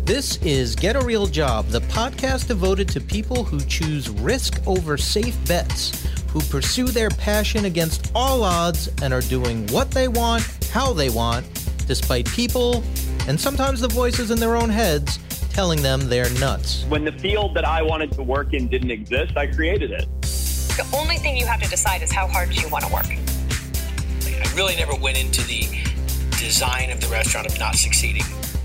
This is Get a Real Job, the podcast devoted to people who choose risk over safe bets, who pursue their passion against all odds and are doing what they want, how they want, despite people, and sometimes the voices in their own heads, telling them they're nuts. When the field that I wanted to work in didn't exist, I created it. The only thing you have to decide is how hard do you want to work. I really never went into the design of the restaurant of not succeeding.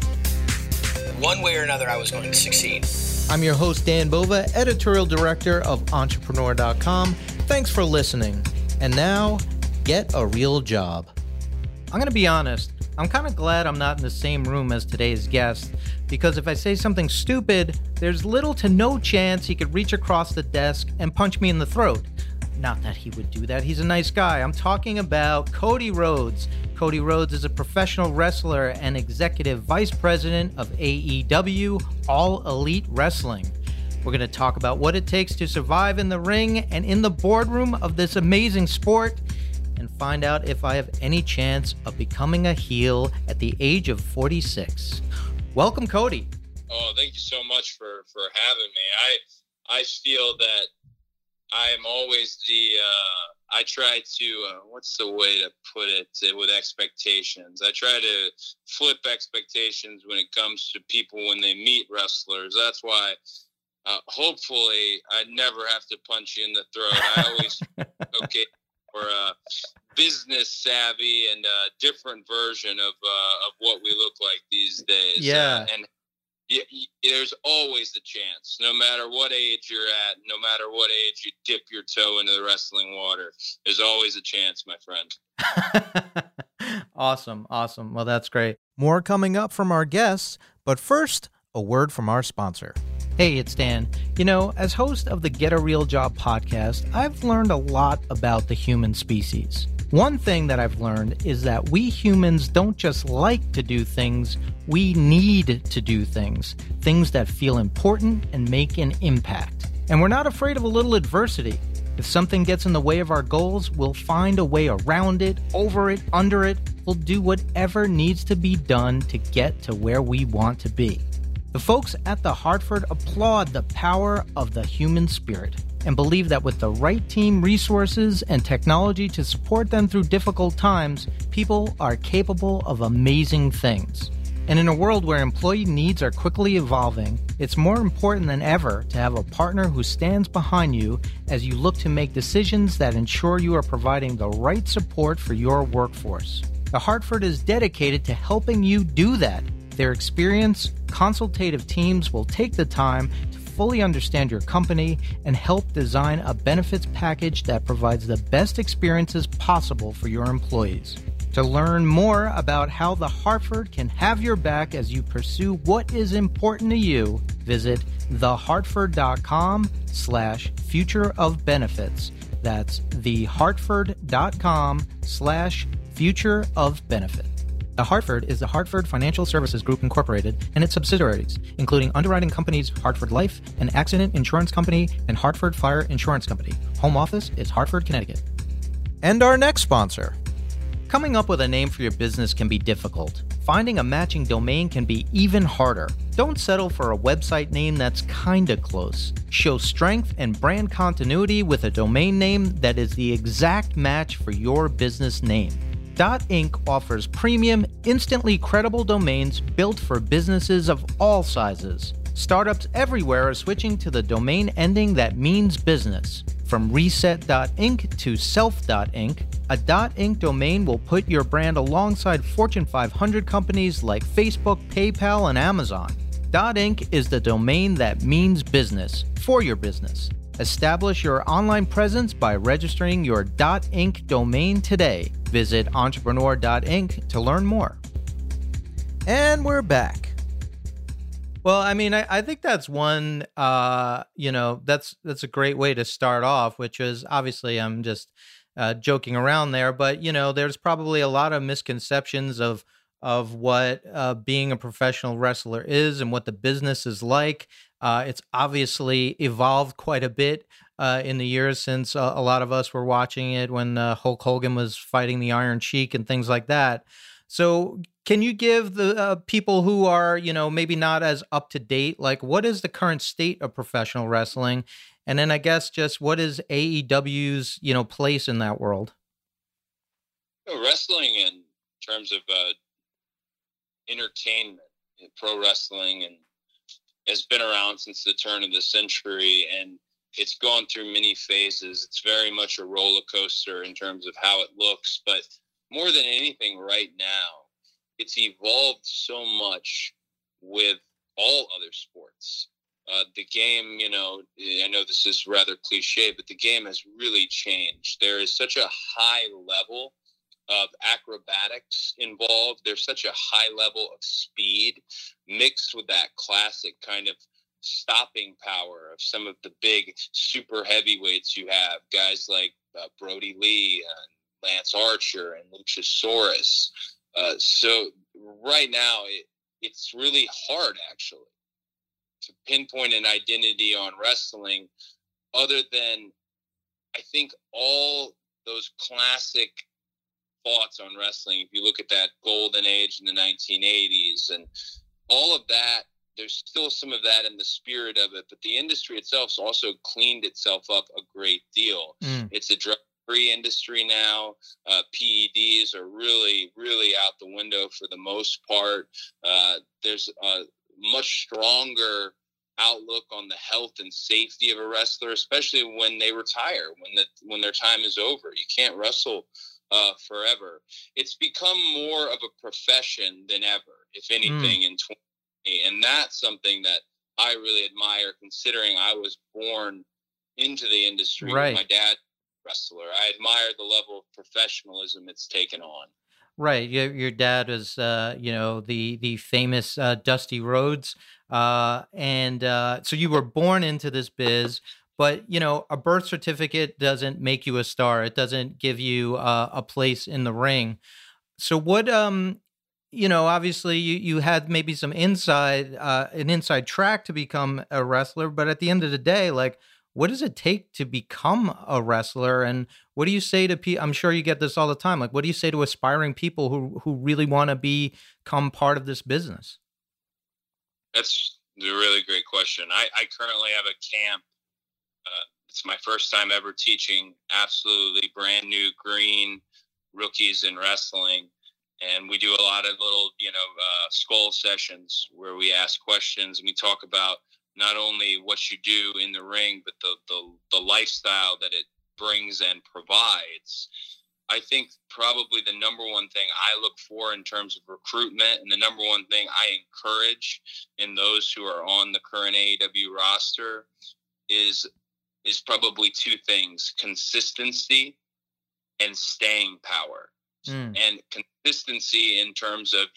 One way or another, I was going to succeed. I'm your host, Dan Bova, editorial director of Entrepreneur.com. Thanks for listening. And now, get a real job. I'm going to be honest. I'm kind of glad I'm not in the same room as today's guest, because if I say something stupid, there's little to no chance he could reach across the desk and punch me in the throat. Not that he would do that. He's a nice guy. I'm talking about Cody Rhodes. Cody Rhodes is a professional wrestler and executive vice president of AEW, All Elite Wrestling. We're going to talk about what it takes to survive in the ring and in the boardroom of this amazing sport, and find out if I have any chance of becoming a heel at the age of 46. Welcome, Cody. Oh, thank you so much for having me. I feel that I am always I try to, what's the way to put it, with expectations. I try to flip expectations when it comes to people when they meet wrestlers. That's why, hopefully, I never have to punch you in the throat. I always, okay, for business savvy and a different version of what we look like these days. Yeah. There's always the chance, no matter what age you're at, no matter what age you dip your toe into the wrestling water, there's always a chance, my friend. Awesome. Well, that's great. More coming up from our guests, but first, a word from our sponsor. Hey, it's Dan. You know, as host of the Get a Real Job podcast, I've learned a lot about the human species. One thing that I've learned is that we humans don't just like to do things, we need to do things that feel important and make an impact. And we're not afraid of a little adversity. If something gets in the way of our goals, we'll find a way around it, over it, under it. We'll do whatever needs to be done to get to where we want to be. The folks at The Hartford applaud the power of the human spirit and believe that with the right team, resources, and technology to support them through difficult times, people are capable of amazing things. And in a world where employee needs are quickly evolving, it's more important than ever to have a partner who stands behind you as you look to make decisions that ensure you are providing the right support for your workforce. The Hartford is dedicated to helping you do that. Their experienced, consultative teams will take the time to fully understand your company and help design a benefits package that provides the best experiences possible for your employees. To learn more about how the Hartford can have your back as you pursue what is important to you, visit thehartford.com/future-of-benefits. That's thehartford.com/future-of-benefits. The Hartford is the Hartford Financial Services Group Incorporated and its subsidiaries, including underwriting companies Hartford Life, an accident insurance company, and Hartford Fire Insurance Company. Home office is Hartford, Connecticut. And our next sponsor. Coming up with a name for your business can be difficult. Finding a matching domain can be even harder. Don't settle for a website name that's kinda close. Show strength and brand continuity with a domain name that is the exact match for your business name. .inc offers premium, instantly credible domains built for businesses of all sizes. Startups everywhere are switching to the domain ending that means business. From reset.inc to self.inc, a .inc domain will put your brand alongside Fortune 500 companies like Facebook, PayPal, and Amazon. .inc is the domain that means business for your business. Establish your online presence by registering your .inc domain today. Visit entrepreneur.inc to learn more. And we're back. Well, I mean, I think that's one, that's a great way to start off, which is obviously I'm just joking around there, but, there's probably a lot of misconceptions of what being a professional wrestler is and what the business is like. It's obviously evolved quite a bit in the years since a lot of us were watching it when Hulk Hogan was fighting the Iron Sheik and things like that. So Can you give the people who are, maybe not as up to date, like what is the current state of professional wrestling? And then I guess just what is AEW's, place in that world? Wrestling in terms of entertainment, pro wrestling, and has been around since the turn of the century, and it's gone through many phases. It's very much a roller coaster in terms of how it looks, but more than anything right now, it's evolved so much with all other sports. The game, I know this is rather cliche, but the game has really changed. There is such a high level of acrobatics involved. There's such a high level of speed mixed with that classic kind of stopping power of some of the big super heavyweights you have, guys like Brody Lee and Lance Archer and Luchasaurus. So right now it's really hard actually to pinpoint an identity on wrestling other than I think all those classic thoughts on wrestling. If you look at that golden age in the 1980s and all of that, there's still some of that in the spirit of it, but the industry itself's also cleaned itself up a great deal. It's a drug-free industry now. PEDs are really, really out the window for the most part. There's a much stronger outlook on the health and safety of a wrestler, especially when they retire, when their time is over. You can't wrestle forever. It's become more of a profession than ever, if anything, in 2020. And that's something that I really admire, considering I was born into the industry with my dad, wrestler. I admire the level of professionalism it's taken on. Right. Your dad was, the famous Dusty Rhodes. And so you were born into this biz. But, a birth certificate doesn't make you a star. It doesn't give you a place in the ring. So what, obviously you had maybe some an inside track to become a wrestler. But at the end of the day, like, what does it take to become a wrestler? And what do you say to people? I'm sure you get this all the time. Like, what do you say to aspiring people who really want to become part of this business? That's a really great question. I currently have a camp. It's my first time ever teaching absolutely brand new green rookies in wrestling. And we do a lot of little, skull sessions where we ask questions and we talk about not only what you do in the ring, but the lifestyle that it brings and provides. I think probably the number one thing I look for in terms of recruitment, and the number one thing I encourage in those who are on the current AEW roster is probably two things: consistency and staying power. And consistency in terms of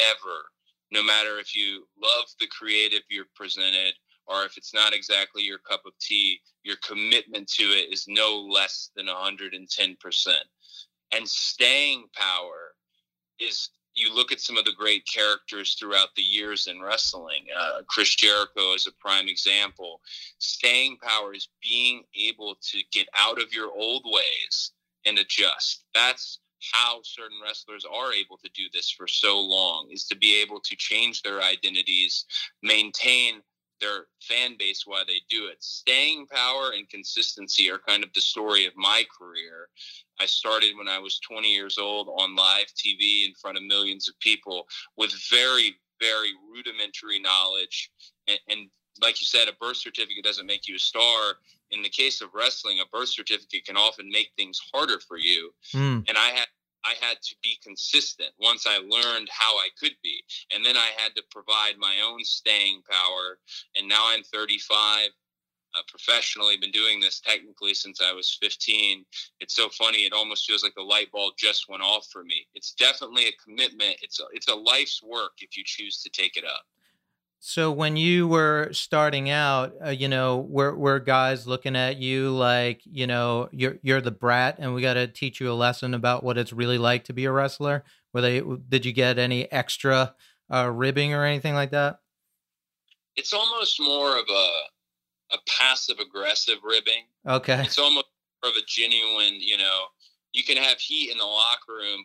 no matter if you love the creative you're presented or if it's not exactly your cup of tea, your commitment to it is no less than 110%. And staying power is, you look at some of the great characters throughout the years in wrestling. Chris Jericho is a prime example. Staying power is being able to get out of your old ways and adjust. That's how certain wrestlers are able to do this for so long, is to be able to change their identities, maintain their fan base while they do it. Staying power and consistency are kind of the story of my career. I started when I was 20 years old on live TV in front of millions of people with very, very rudimentary knowledge. And like you said, a birth certificate doesn't make you a star. In the case of wrestling, a birth certificate can often make things harder for you. And I had to be consistent once I learned how I could be. And then I had to provide my own staying power. And now I'm 35, professionally, been doing this technically since I was 15. It's so funny. It almost feels like the light bulb just went off for me. It's definitely a commitment. It's a life's work if you choose to take it up. So when you were starting out, were guys looking at you like, you're the brat and we got to teach you a lesson about what it's really like to be a wrestler? Did you get any extra ribbing or anything like that? It's almost more of a passive aggressive ribbing. Okay. It's almost more of a genuine, you can have heat in the locker room, but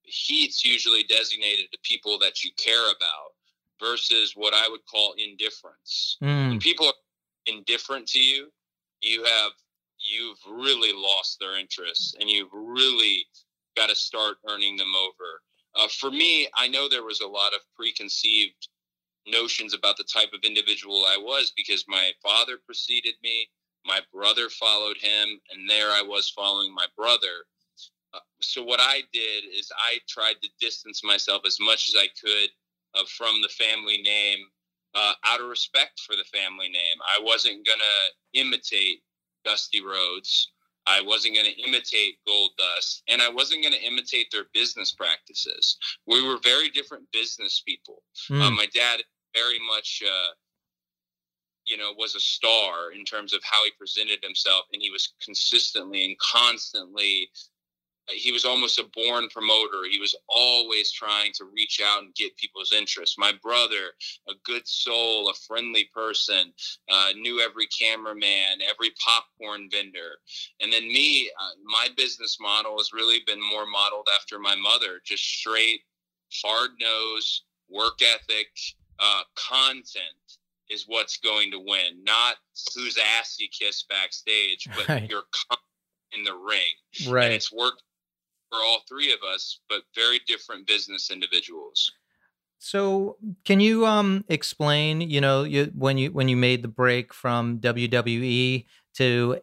heat's usually designated to people that you care about versus what I would call indifference. When people are indifferent to you, you've really lost their interest, and you've really got to start earning them over. For me, I know there was a lot of preconceived notions about the type of individual I was because my father preceded me, my brother followed him, and there I was following my brother. So what I did is I tried to distance myself as much as I could from the family name, out of respect for the family name. I wasn't going to imitate Dusty Rhodes. I wasn't going to imitate Gold Dust, and I wasn't going to imitate their business practices. We were very different business people. My dad very much, was a star in terms of how he presented himself, and he was consistently and constantly, he was almost a born promoter. He was always trying to reach out and get people's interest. My brother, a good soul, a friendly person, knew every cameraman, every popcorn vendor. And then me, my business model has really been more modeled after my mother, just straight, hard-nosed, work ethic, content is what's going to win, not whose ass you kiss backstage, but your content in the ring. Right. And it's worked for all three of us, but very different business individuals. So can you explain, when you made the break from WWE to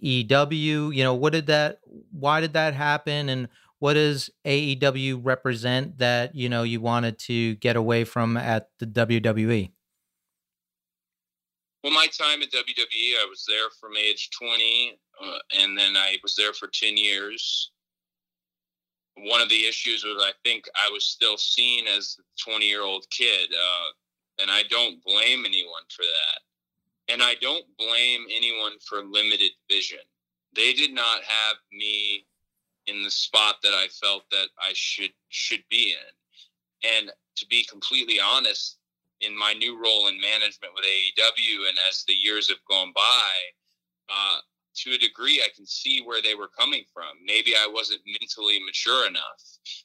AEW, why did that happen, and what does AEW represent that, you wanted to get away from at the WWE? Well, my time at WWE, I was there from age 20, and then I was there for 10 years. One of the issues was I think I was still seen as a 20-year-old kid, and I don't blame anyone for that. And I don't blame anyone for limited vision. They did not have me in the spot that I felt that I should be in. And to be completely honest, in my new role in management with AEW, and as the years have gone by, to a degree, I can see where they were coming from. Maybe I wasn't mentally mature enough.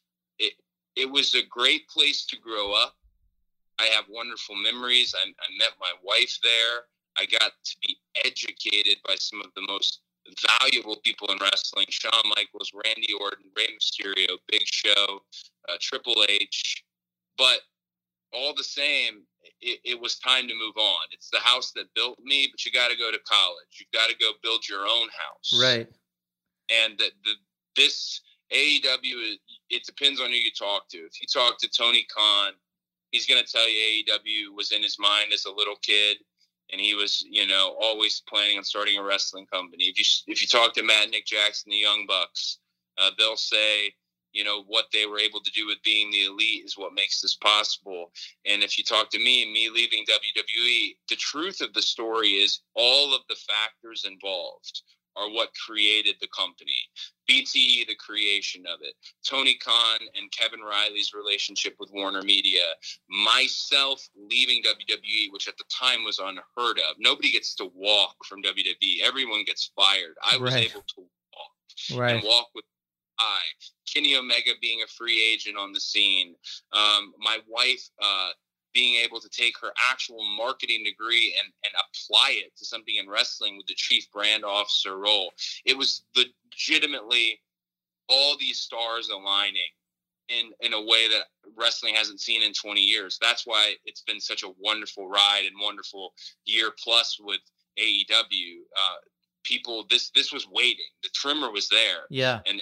It was a great place to grow up. I have wonderful memories. I met my wife there. I got to be educated by some of the most valuable people in wrestling: Shawn Michaels, Randy Orton, Rey Mysterio, Big Show, Triple H. But all the same, it was time to move on. It's the house that built me, but you got to go to college. You've got to go build your own house. Right. And this AEW, it depends on who you talk to. If you talk to Tony Khan, he's going to tell you AEW was in his mind as a little kid, and he was, always planning on starting a wrestling company. If you talk to Matt and Nick Jackson, the Young Bucks, they'll say, what they were able to do with being the elite is what makes this possible. And if you talk to me leaving WWE, the truth of the story is all of the factors involved are what created the company. BTE, the creation of it, Tony Khan and Kevin Riley's relationship with Warner Media, myself leaving WWE, which at the time was unheard of. Nobody gets to walk from WWE. Everyone gets fired. I was able to walk and walk with Kenny Omega being a free agent on the scene, my wife being able to take her actual marketing degree and apply it to something in wrestling with the chief brand officer role. It was legitimately all these stars aligning in a way that wrestling hasn't seen in 20 years. That's why it's been such a wonderful ride and wonderful year plus with AEW. People, this was waiting. The trimmer was there. Yeah. And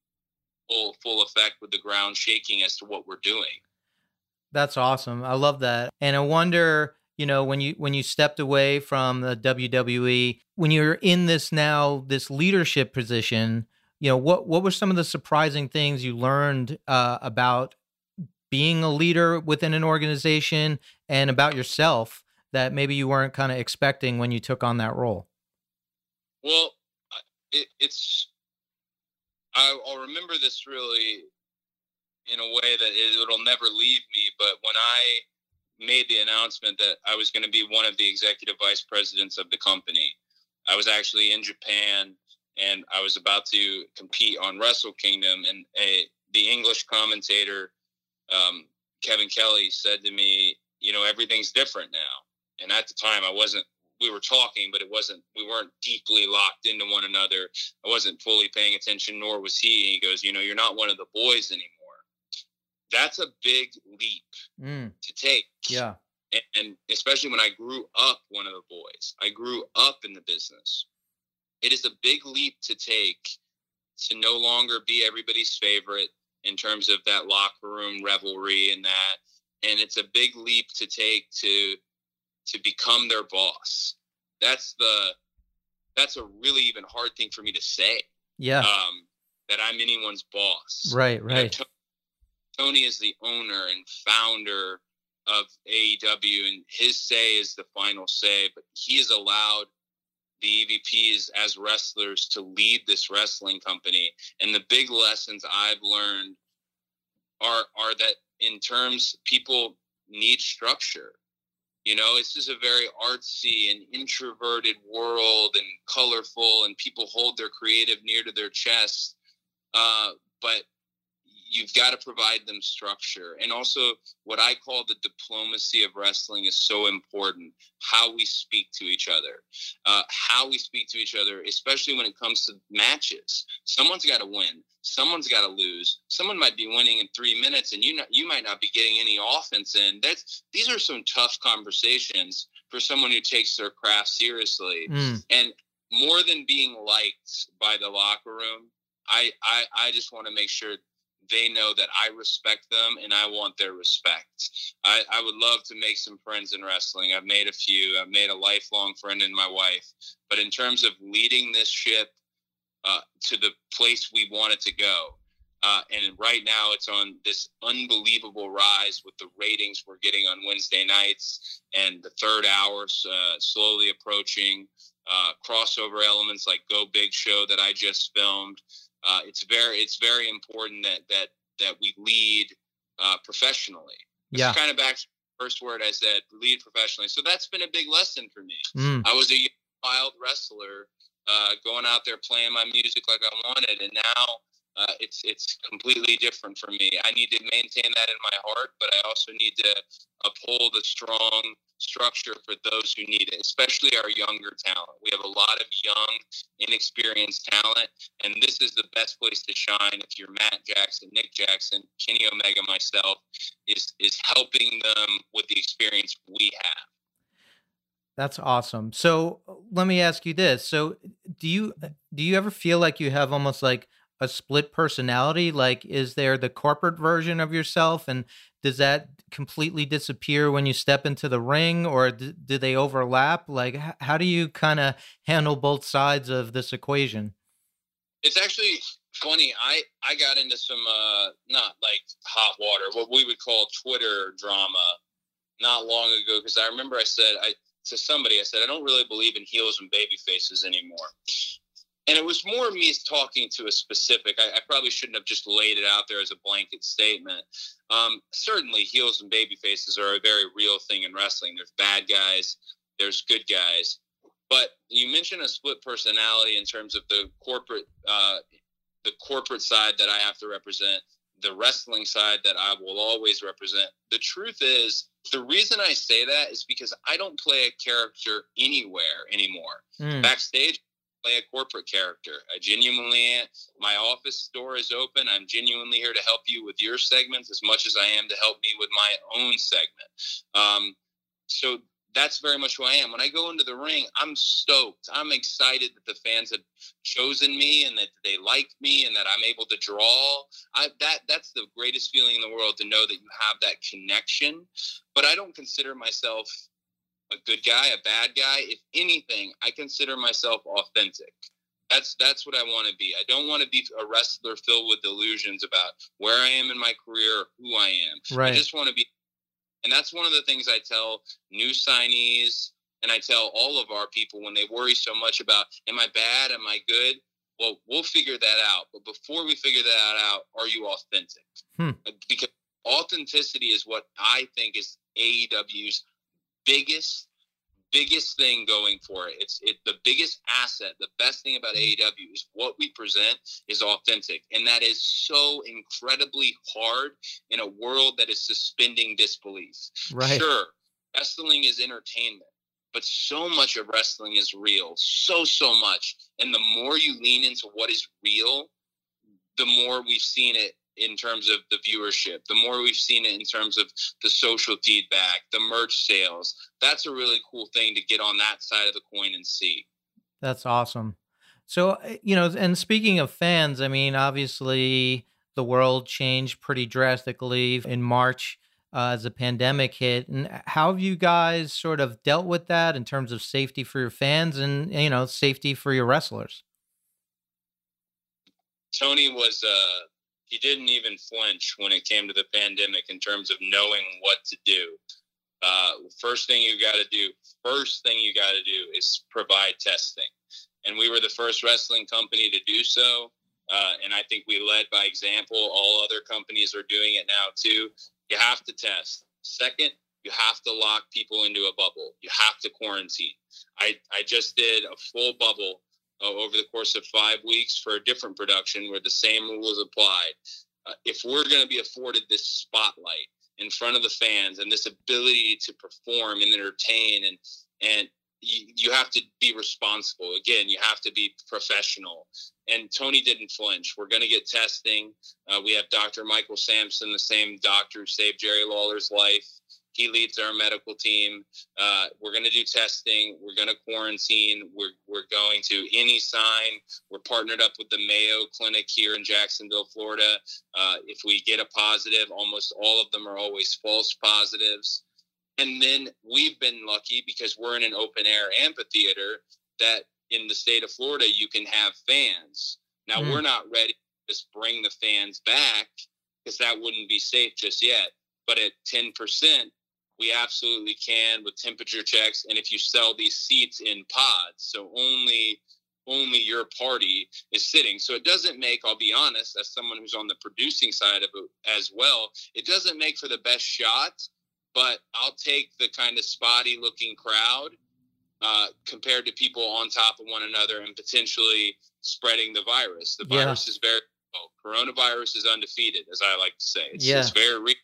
full effect with the ground shaking as to what we're doing. That's awesome. I love that. And I wonder, when you stepped away from the WWE, when you're in this leadership position, what were some of the surprising things you learned about being a leader within an organization and about yourself that maybe you weren't kind of expecting when you took on that role? Well, I'll remember this really in a way that it'll never leave me. But when I made the announcement that I was going to be one of the executive vice presidents of the company, I was actually in Japan, and I was about to compete on Wrestle Kingdom. And the English commentator, Kevin Kelly, said to me, everything's different now. And at the time we were talking, but we weren't deeply locked into one another. I wasn't fully paying attention, nor was he. He goes, you're not one of the boys anymore. That's a big leap to take. Yeah. And especially when I grew up one of the boys, I grew up in the business. It is a big leap to take to no longer be everybody's favorite in terms of that locker room revelry and that. And it's a big leap to take to become their boss. That's a really even hard thing for me to say. Yeah. That I'm anyone's boss. Right. Tony is the owner and founder of AEW, and his say is the final say, but he has allowed the EVPs as wrestlers to lead this wrestling company. And the big lessons I've learned are that in terms, people need structure. It's just a very artsy and introverted world and colorful, and people hold their creative near to their chest. But you've got to provide them structure. And also what I call the diplomacy of wrestling is so important. How we speak to each other, especially when it comes to matches. Someone's got to win. Someone's got to lose. Someone might be winning in 3 minutes, and you might not be getting any offense in. These are some tough conversations for someone who takes their craft seriously. And more than being liked by the locker room, I just want to make sure they know that I respect them and I want their respect. I would love to make some friends in wrestling. I've made a few. I've made a lifelong friend in my wife. But in terms of leading this ship to the place we want it to go, and right now it's on this unbelievable rise with the ratings we're getting on Wednesday nights and the third hour slowly approaching, crossover elements like Go Big Show that I just filmed. It's very important that we lead professionally. Yeah. It's kind of back to the first word I said, lead professionally. So that's been a big lesson for me. I was a wild wrestler, going out there playing my music like I wanted, and now it's completely different for me. I need to maintain that in my heart, but I also need to uphold a strong structure for those who need it, especially our younger talent. We have a lot of young, inexperienced talent, and this is the best place to shine. If you're Matt Jackson, Nick Jackson, Kenny Omega, myself, is helping them with the experience we have. That's awesome. So let me ask you this. So do you ever feel like you have almost like a split personality? Like, is there the corporate version of yourself, and does that completely disappear when you step into the ring, or do they overlap? Like, how do you kind of handle both sides of this equation? It's actually funny. I got into some, not like hot water, what we would call Twitter drama not long ago. Cause I remember I said to somebody, I don't really believe in heels and baby faces anymore. And it was more me talking to a specific, I probably shouldn't have just laid it out there as a blanket statement. Certainly heels and baby faces are a very real thing in wrestling. There's bad guys, there's good guys. But you mentioned a split personality in terms of the corporate side that I have to represent, the wrestling side that I will always represent. The truth is, the reason I say that is because I don't play a character anywhere anymore. Backstage, I play a corporate character. I genuinely, my office door is open. I'm genuinely here to help you with your segments as much as I am to help me with my own segment. So that's very much who I am. When I go into the ring, I'm stoked. I'm excited that the fans have chosen me and that they like me and that I'm able to draw. That's the greatest feeling in the world, to know that you have that connection. But I don't consider myself a good guy, a bad guy. If anything, I consider myself authentic. That's what I want to be. I don't want to be a wrestler filled with delusions about where I am in my career or who I am. Right. I just want to be. And that's one of the things I tell new signees, and I tell all of our people when they worry so much about, am I bad? Am I good? Well, we'll figure that out. But before we figure that out, are you authentic? Because authenticity is what I think is AEW's biggest biggest thing going for it. It's the biggest asset. The best thing about AEW is what we present is authentic. And that is so incredibly hard in a world that is suspending disbelief. Right. Sure, wrestling is entertainment, but so much of wrestling is real. So much. And the more you lean into what is real, the more we've seen it in terms of the viewership, the more we've seen it in terms of the social feedback, the merch sales. That's a really cool thing to get on that side of the coin and see. That's awesome. So, and speaking of fans, I mean, obviously the world changed pretty drastically in March as the pandemic hit. And how have you guys sort of dealt with that in terms of safety for your fans and, safety for your wrestlers? Tony was, he didn't even flinch when it came to the pandemic in terms of knowing what to do. First thing you got to do is provide testing. And we were the first wrestling company to do so. And I think we led by example. All other companies are doing it now too. You have to test. Second, you have to lock people into a bubble. You have to quarantine. I just did a full bubble over the course of 5 weeks for a different production where the same rules applied. If we're going to be afforded this spotlight in front of the fans and this ability to perform and entertain, and you have to be responsible. Again, you have to be professional. And Tony didn't flinch. We're going to get testing. We have Dr. Michael Sampson, the same doctor who saved Jerry Lawler's life. He leads our medical team. We're going to do testing. We're going to quarantine. We're going to any sign. We're partnered up with the Mayo Clinic here in Jacksonville, Florida. If we get a positive, almost all of them are always false positives. And then we've been lucky because we're in an open air amphitheater that in the state of Florida, you can have fans. Now, we're not ready to just bring the fans back because that wouldn't be safe just yet. But at 10%, we absolutely can with temperature checks. And if you sell these seats in pods, so only your party is sitting. So it doesn't make, I'll be honest, as someone who's on the producing side of it as well, it doesn't make for the best shot, but I'll take the kind of spotty looking crowd compared to people on top of one another and potentially spreading the virus. The virus is very low. Coronavirus is undefeated, as I like to say. It's very real.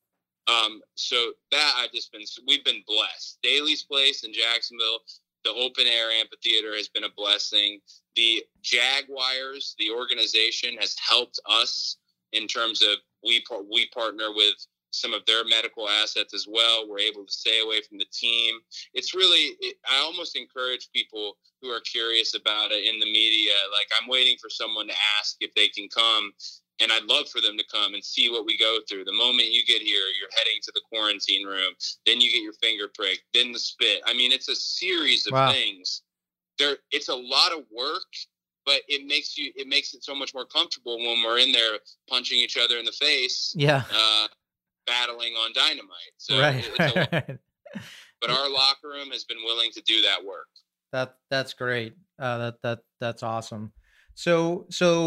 So that we've been blessed. Daly's Place in Jacksonville, the open air amphitheater has been a blessing. The Jaguars, the organization, has helped us in terms of we partner with some of their medical assets as well. We're able to stay away from the team. It's really, I almost encourage people who are curious about it in the media. Like, I'm waiting for someone to ask if they can come. And I'd love for them to come and see what we go through. The moment you get here, you're heading to the quarantine room. Then you get your finger pricked. Then the spit. I mean, it's a series of things. It's a lot of work, but it makes it so much more comfortable when we're in there punching each other in the face. Yeah. Battling on dynamite. So right. But our locker room has been willing to do that work. That's great. That's awesome. So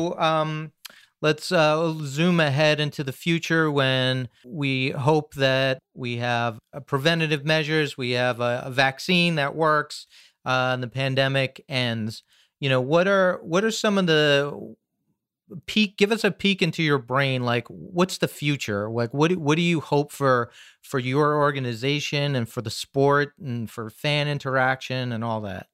let's zoom ahead into the future when we hope that we have preventative measures, we have a vaccine that works, and the pandemic ends. What are some of the give us a peek into your brain. Like, what's the future? Like, what do you hope for your organization and for the sport and for fan interaction and all that?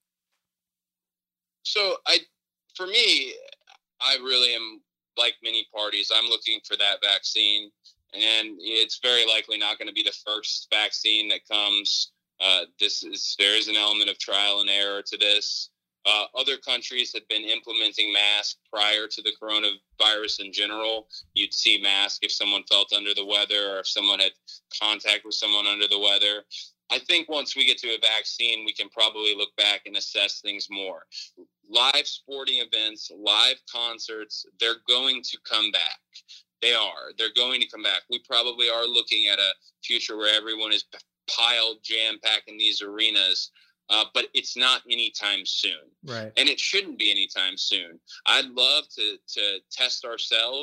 So for me, I really am, like many parties, I'm looking for that vaccine, and it's very likely not going to be the first vaccine that comes. There is an element of trial and error to this. Other countries have been implementing masks prior to the coronavirus in general. You'd see masks if someone felt under the weather or if someone had contact with someone under the weather. I think once we get to a vaccine, we can probably look back and assess things more. Live sporting events, live concerts, they're going to come back. They're going to come back. We probably are looking at a future where everyone is piled, jam-packed in these arenas. But it's not anytime soon. Right. And it shouldn't be anytime soon. I'd love to test ourselves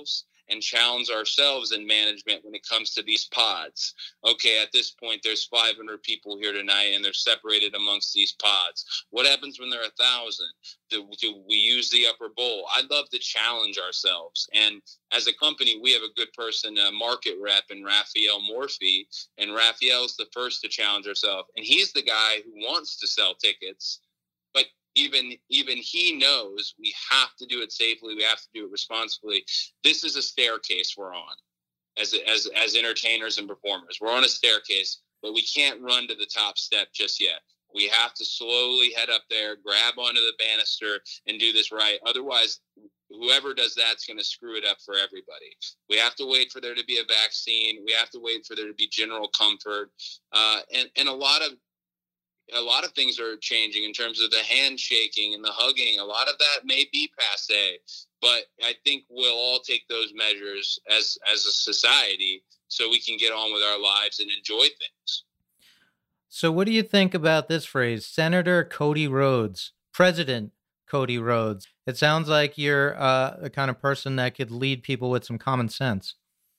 and challenge ourselves in management when it comes to these pods. Okay, at this point, there's 500 people here tonight, and they're separated amongst these pods. What happens when there are 1,000? Do we use the upper bowl? I'd love to challenge ourselves. And as a company, we have a good person, a market rep, in Raphael Morphy. And Raphael's the first to challenge ourselves. And he's the guy who wants to sell tickets. But even he knows we have to do it safely. We have to do it responsibly. This is a staircase we're on as entertainers and performers. We're on a staircase, but we can't run to the top step just yet. We have to slowly head up there, grab onto the banister, and do this right. Otherwise, whoever does that's going to screw it up for everybody. We have to wait for there to be a vaccine. We have to wait for there to be general comfort. And a lot of things are changing in terms of the handshaking and the hugging. A lot of that may be passé, but I think we'll all take those measures as a society so we can get on with our lives and enjoy things. So what do you think about this phrase, Senator Cody Rhodes, President Cody Rhodes? It sounds like you're the kind of person that could lead people with some common sense.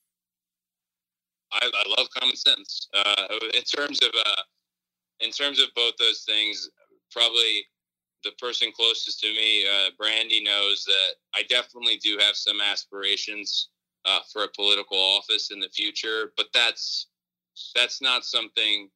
I love common sense. In terms of both those things, probably the person closest to me, Brandy, knows that I definitely do have some aspirations for a political office in the future, but that's not something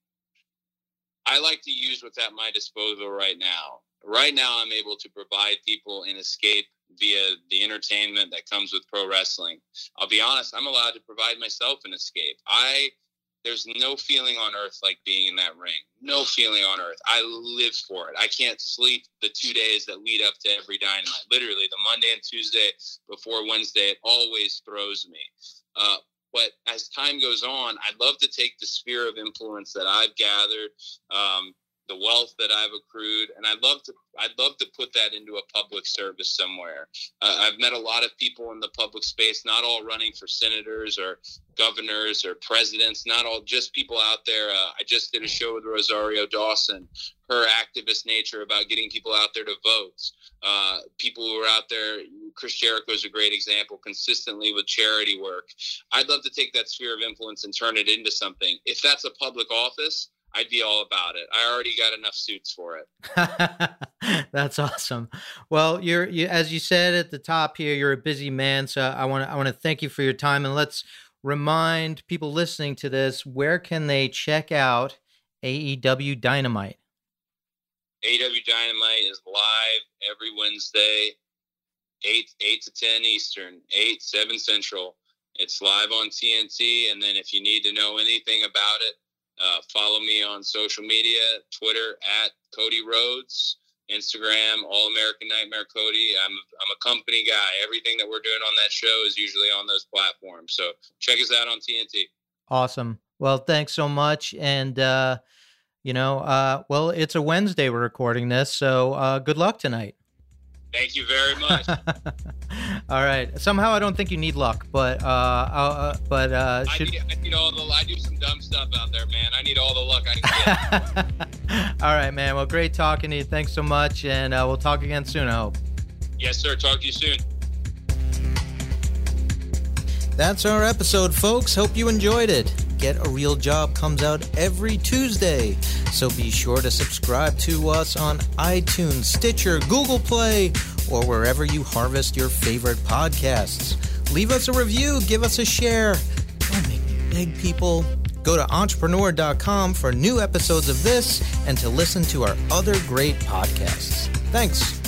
I like to use what's at my disposal right now. Right now, I'm able to provide people an escape via the entertainment that comes with pro wrestling. I'll be honest, I'm allowed to provide myself an escape. There's no feeling on earth like being in that ring. No feeling on earth. I live for it. I can't sleep the 2 days that lead up to every Dynamite. Literally, the Monday and Tuesday before Wednesday, it always throws me. But as time goes on, I'd love to take the sphere of influence that I've gathered, the wealth that I've accrued, and I'd love to put that into a public service somewhere. I've met a lot of people in the public space, not all running for senators or governors or presidents, not all just people out there. I just did a show with Rosario Dawson, her activist nature about getting people out there to vote. People who are out there, Chris Jericho is a great example, consistently with charity work. I'd love to take that sphere of influence and turn it into something. If that's a public office, I'd be all about it. I already got enough suits for it. That's awesome. Well, you as you said at the top here, you're a busy man, so I want to thank you for your time, and let's remind people listening to this, where can they check out AEW Dynamite? AEW Dynamite is live every Wednesday, 8 to 10 Eastern, 7 Central. It's live on TNT, and then if you need to know anything about it, follow me on social media, Twitter @Cody Rhodes, Instagram, All American Nightmare Cody. I'm a company guy. Everything that we're doing on that show is usually on those platforms. So check us out on TNT. Awesome. Well, thanks so much. And, well, it's a Wednesday we're recording this, so good luck tonight. Thank you very much. All right. Somehow I don't think you need luck, but I need all the. I do some dumb stuff out there, man. I need all the luck I can get. All right, man. Well, great talking to you. Thanks so much, and we'll talk again soon, I hope. Yes, sir. Talk to you soon. That's our episode, folks. Hope you enjoyed it. Get a Real Job comes out every Tuesday, so be sure to subscribe to us on iTunes, Stitcher, Google Play, or wherever you harvest your favorite podcasts. Leave us a review, give us a share. Don't make me beg, people. Go to entrepreneur.com for new episodes of this and to listen to our other great podcasts. Thanks.